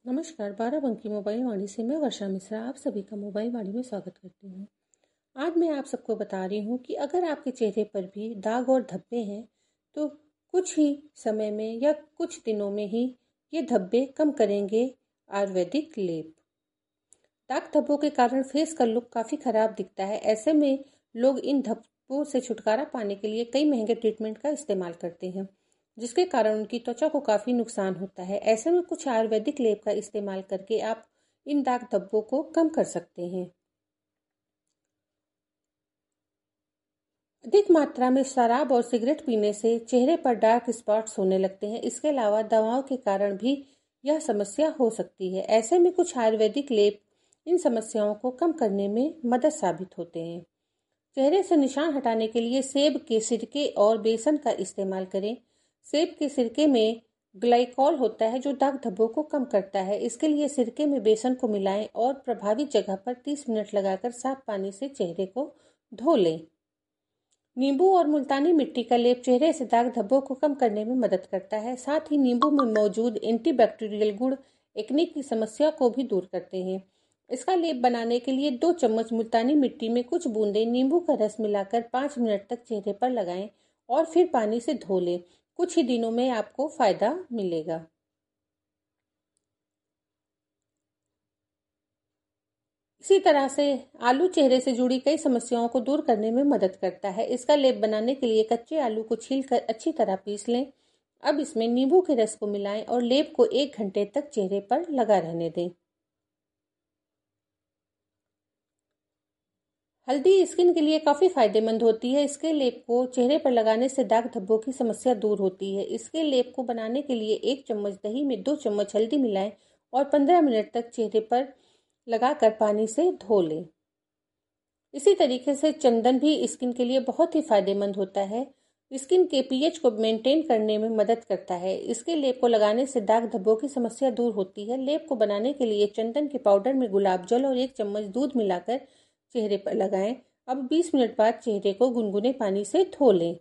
नमस्कार, बाराबंकी मोबाइल वाणी से मैं वर्षा मिश्रा आप सभी का मोबाइल वाणी में स्वागत करती हूँ। आज मैं आप सबको बता रही हूँ कि अगर आपके चेहरे पर भी दाग और धब्बे हैं तो कुछ ही समय में या कुछ दिनों में ही ये धब्बे कम करेंगे आयुर्वेदिक लेप। दाग धब्बों के कारण फेस का लुक काफ़ी खराब दिखता है। ऐसे में लोग इन धब्बों से छुटकारा पाने के लिए कई महंगे ट्रीटमेंट का इस्तेमाल करते हैं, जिसके कारण उनकी त्वचा को काफ़ी नुकसान होता है। ऐसे में कुछ आयुर्वेदिक लेप का इस्तेमाल करके आप इन दाग धब्बों को कम कर सकते हैं। अधिक मात्रा में शराब और सिगरेट पीने से चेहरे पर डार्क स्पॉट्स होने लगते हैं। इसके अलावा दवाओं के कारण भी यह समस्या हो सकती है। ऐसे में कुछ आयुर्वेदिक लेप इन समस्याओं को कम करने में मदद साबित होते हैं। चेहरे से निशान हटाने के लिए सेब के सिरके और बेसन का इस्तेमाल करें। सेब के सिरके में ग्लाइकॉल होता है जो दाग धब्बों को कम करता है। इसके लिए सिरके में बेसन को मिलाएं और प्रभावित जगह पर 30 मिनट लगाकर साफ पानी से चेहरे को धो लें। नींबू और मुल्तानी मिट्टी का लेप चेहरे से दाग धब्बों को कम करने में मदद करता है। साथ ही नींबू में मौजूद एंटीबैक्टीरियल गुण एक्ने की समस्या को भी दूर करते हैं। इसका लेप बनाने के लिए 2 चम्मच मुल्तानी मिट्टी में कुछ बूंदे नींबू का रस मिलाकर 5 मिनट तक चेहरे पर लगाएं और फिर पानी से धो लें। कुछ ही दिनों में आपको फायदा मिलेगा। इसी तरह से आलू चेहरे से जुड़ी कई समस्याओं को दूर करने में मदद करता है। इसका लेप बनाने के लिए कच्चे आलू को छीलकर अच्छी तरह पीस लें। अब इसमें नींबू के रस को मिलाएं और लेप को 1 घंटे तक चेहरे पर लगा रहने दें। हल्दी स्किन के लिए काफ़ी फायदेमंद होती है। इसके लेप को चेहरे पर लगाने से दाग धब्बों की समस्या दूर होती है। इसके लेप को बनाने के लिए 1 चम्मच दही में 2 चम्मच हल्दी मिलाएं और 15 मिनट तक चेहरे पर लगाकर पानी से धो लें। इसी तरीके से चंदन भी स्किन के लिए बहुत ही फायदेमंद होता है। स्किन के पीएच को मेंटेन करने में मदद करता है। इसके लेप को लगाने से दाग धब्बों की समस्या दूर होती है। लेप को बनाने के लिए चंदन के पाउडर में गुलाब जल और 1 चम्मच दूध मिलाकर चेहरे पर लगाएं। अब 20 मिनट बाद चेहरे को गुनगुने पानी से धो लें।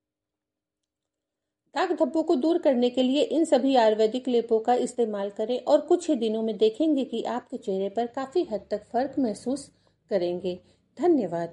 दाग धब्बों को दूर करने के लिए इन सभी आयुर्वेदिक लेपों का इस्तेमाल करें और कुछ ही दिनों में देखेंगे कि आपके चेहरे पर काफ़ी हद तक फर्क महसूस करेंगे। धन्यवाद।